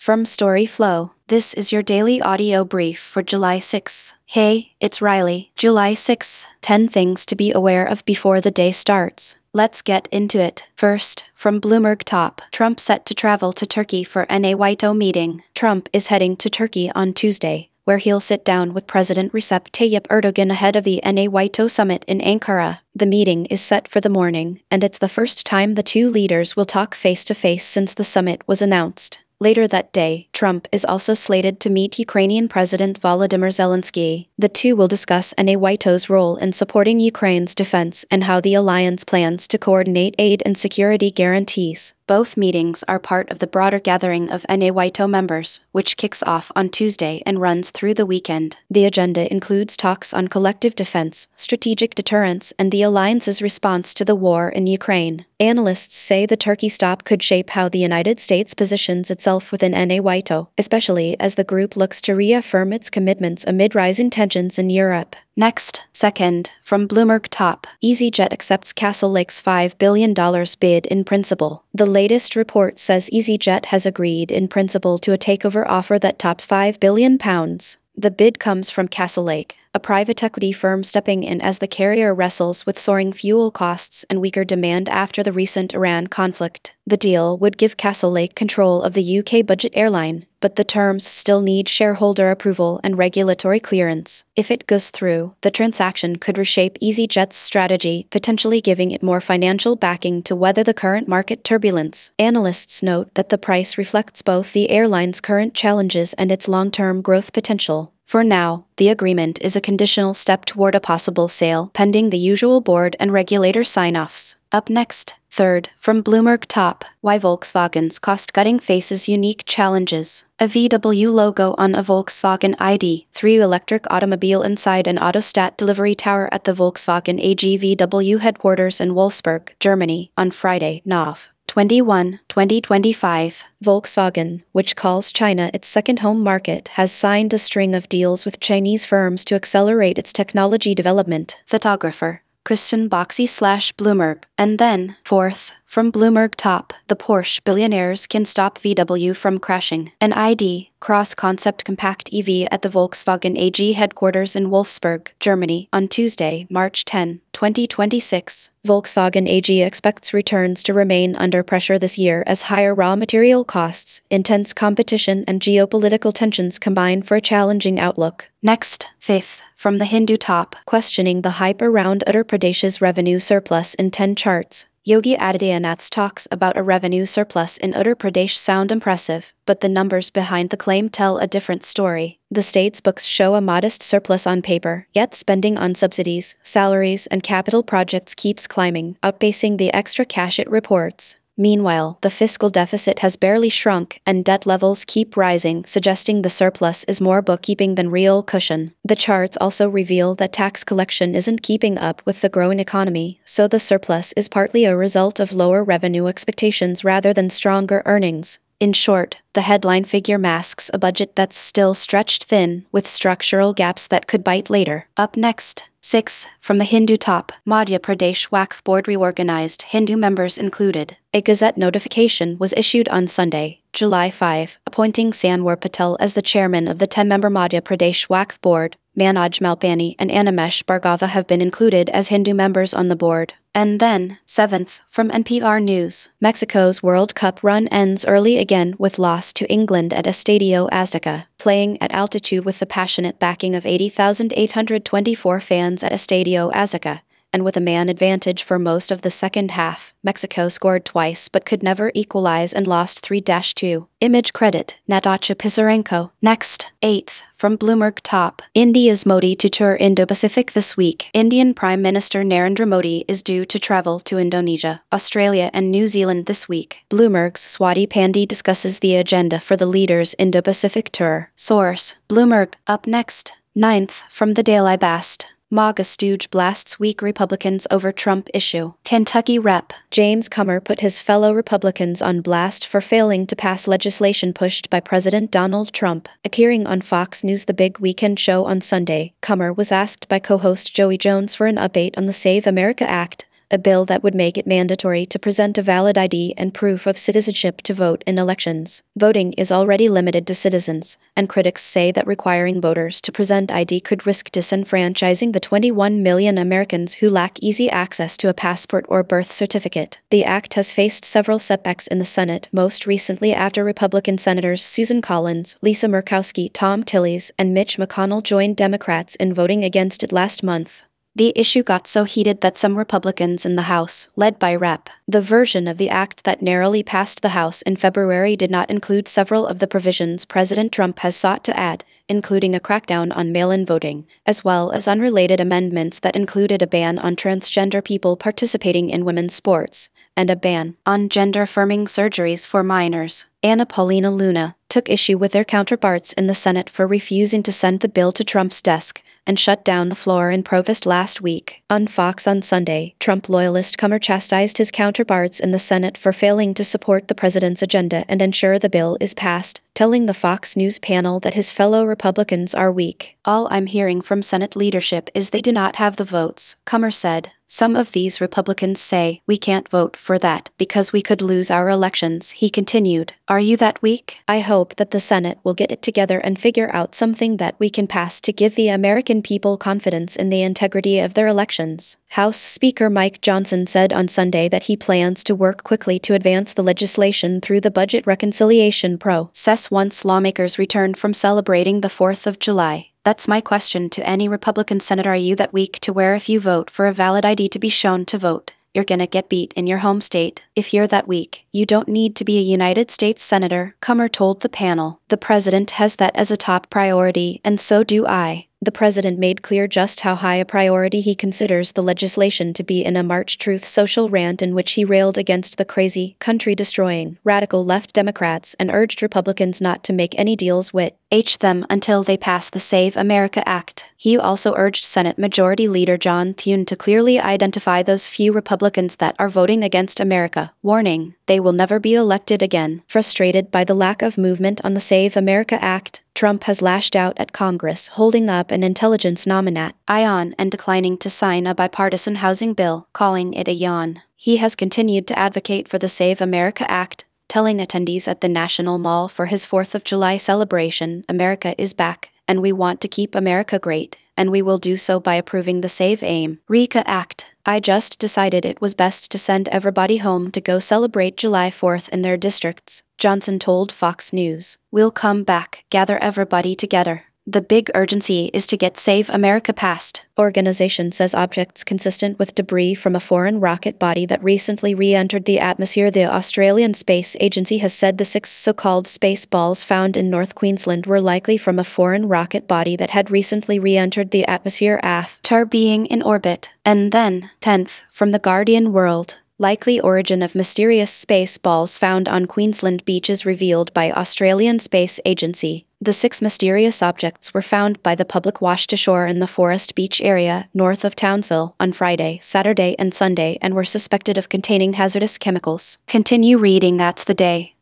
From StoryFlow, this is your daily audio brief for July 6th. Hey, it's Riley. July 6th, 10 things to be aware of before the day starts. Let's get into it. First, from Bloomberg Top, Trump set to travel to Turkey for NATO meeting. Trump is heading to Turkey on Tuesday, where he'll sit down with President Recep Tayyip Erdogan ahead of the NATO summit in Ankara. The meeting is set for the morning, and it's the first time the two leaders will talk face-to-face since the summit was announced. Later that day, Trump is also slated to meet Ukrainian President Volodymyr Zelensky. The two will discuss NATO's role in supporting Ukraine's defense and how the alliance plans to coordinate aid and security guarantees. Both meetings are part of the broader gathering of NATO members, which kicks off on Tuesday and runs through the weekend. The agenda includes talks on collective defense, strategic deterrence, and the alliance's response to the war in Ukraine. Analysts say the Turkey stop could shape how the United States positions itself within NATO, especially as the group looks to reaffirm its commitments amid rising tensions in Europe. Next, second, from Bloomberg Top, EasyJet accepts Castlellake's $5 billion bid in principle. The latest report says EasyJet has agreed in principle to a takeover offer that tops £5 billion. The bid comes from Castlelake, a private equity firm stepping in as the carrier wrestles with soaring fuel costs and weaker demand after the recent Iran conflict. The deal would give Castlelake control of the UK budget airline, but the terms still need shareholder approval and regulatory clearance. If it goes through, the transaction could reshape EasyJet's strategy, potentially giving it more financial backing to weather the current market turbulence. Analysts note that the price reflects both the airline's current challenges and its long-term growth potential. For now, the agreement is a conditional step toward a possible sale, pending the usual board and regulator sign-offs. Up next, third, from Bloomberg Top, why Volkswagen's cost-cutting faces unique challenges. A VW logo on a Volkswagen ID.3 electric automobile inside an Autostat delivery tower at the Volkswagen AG VW headquarters in Wolfsburg, Germany, on Friday, Nov. 21, 2025, Volkswagen, which calls China its second home market, has signed a string of deals with Chinese firms to accelerate its technology development. Photographer Christian Boxey/Bloomberg. And then, fourth, from Bloomberg Top, the Porsche billionaires can stop VW from crashing. An ID, cross-concept compact EV at the Volkswagen AG headquarters in Wolfsburg, Germany, on Tuesday, March 10, 2026. Volkswagen AG expects returns to remain under pressure this year as higher raw material costs, intense competition, and geopolitical tensions combine for a challenging outlook. Next, fifth, from the Hindu Top, questioning the hype around Uttar Pradesh's revenue surplus in 10 charts. Yogi Adityanath's talks about a revenue surplus in Uttar Pradesh sound impressive, but the numbers behind the claim tell a different story. The state's books show a modest surplus on paper, yet spending on subsidies, salaries, and capital projects keeps climbing, outpacing the extra cash it reports. Meanwhile, the fiscal deficit has barely shrunk, and debt levels keep rising, suggesting the surplus is more bookkeeping than real cushion. The charts also reveal that tax collection isn't keeping up with the growing economy, so the surplus is partly a result of lower revenue expectations rather than stronger earnings. In short, the headline figure masks a budget that's still stretched thin, with structural gaps that could bite later. Up next, sixth, from the Hindu Top, Madhya Pradesh Waqf Board reorganized, Hindu members included. A Gazette notification was issued on Sunday, July 5, appointing Sanwar Patel as the chairman of the 10-member Madhya Pradesh Waqf Board. Manoj Malpani and Animesh Bhargava have been included as Hindu members on the board. And then, seventh, from NPR News, Mexico's World Cup run ends early again with loss to England at Estadio Azteca. Playing at altitude with the passionate backing of 80,824 fans at Estadio Azteca, and with a man advantage for most of the second half, Mexico scored twice but could never equalize and lost 3-2. Image credit, Natasha Pisarenko. Next, eighth, from Bloomberg Top, India's Modi to tour Indo-Pacific this week. Indian Prime Minister Narendra Modi is due to travel to Indonesia, Australia, and New Zealand this week. Bloomberg's Swati Pandey discusses the agenda for the leader's Indo-Pacific tour. Source, Bloomberg. Up next, ninth, from the Daily Bast, MAGA stooge blasts weak Republicans over Trump issue. Kentucky Rep. James Comer put his fellow Republicans on blast for failing to pass legislation pushed by President Donald Trump. Appearing on Fox News' The Big Weekend Show on Sunday, Comer was asked by co-host Joey Jones for an update on the Save America Act, a bill that would make it mandatory to present a valid ID and proof of citizenship to vote in elections. Voting is already limited to citizens, and critics say that requiring voters to present ID could risk disenfranchising the 21 million Americans who lack easy access to a passport or birth certificate. The act has faced several setbacks in the Senate, most recently after Republican Senators Susan Collins, Lisa Murkowski, Tom Tillis, and Mitch McConnell joined Democrats in voting against it last month. The issue got so heated that some Republicans in the House, led by Rep. The version of the act that narrowly passed the House in February did not include several of the provisions President Trump has sought to add, including a crackdown on mail-in voting, as well as unrelated amendments that included a ban on transgender people participating in women's sports, and a ban on gender-affirming surgeries for minors. Anna Paulina Luna took issue with their counterparts in the Senate for refusing to send the bill to Trump's desk, and shut down the floor in protest last week. On Fox on Sunday, Trump loyalist Comer chastised his counterparts in the Senate for failing to support the president's agenda and ensure the bill is passed, telling the Fox News panel that his fellow Republicans are weak. "All I'm hearing from Senate leadership is they do not have the votes," Comer said. "Some of these Republicans say we can't vote for that because we could lose our elections," he continued. "Are you that weak? I hope that the Senate will get it together and figure out something that we can pass to give the American people confidence in the integrity of their elections." House Speaker Mike Johnson said on Sunday that he plans to work quickly to advance the legislation through the budget reconciliation process once lawmakers return from celebrating the 4th of July. That's my question to any Republican senator. Are you that weak to where if you vote for a valid ID to be shown to vote, you're gonna get beat in your home state? If you're that weak, you don't need to be a United States senator, Comer told the panel. The president has that as a top priority, and so do I. The president made clear just how high a priority he considers the legislation to be in a March Truth Social rant in which he railed against the crazy, country-destroying, radical left Democrats and urged Republicans not to make any deals with them until they pass the Save America Act. He also urged Senate Majority Leader John Thune to clearly identify those few Republicans that are voting against America, warning, they will never be elected again. Frustrated by the lack of movement on the Save America Act, Trump has lashed out at Congress, holding up an intelligence nominat ion and declining to sign a bipartisan housing bill, calling it a yawn. He has continued to advocate for the Save America Act, telling attendees at the National Mall for his 4th of July celebration, "America is back, and we want to keep America great, and we will do so by approving the Save America Act. I just decided it was best to send everybody home to go celebrate July 4th in their districts," Johnson told Fox News. "We'll come back, gather everybody together. The big urgency is to get Save America passed." Organization says objects consistent with debris from a foreign rocket body that recently re-entered the atmosphere. The Australian Space Agency has said the 6 so-called space balls found in North Queensland were likely from a foreign rocket body that had recently re-entered the atmosphere after being in orbit. And then, 10th, from The Guardian World. Likely origin of mysterious space balls found on Queensland beaches revealed by Australian Space Agency. The 6 mysterious objects were found by the public washed ashore in the Forest Beach area, north of Townsville, on Friday, Saturday, and Sunday and were suspected of containing hazardous chemicals. Continue reading. That's the day.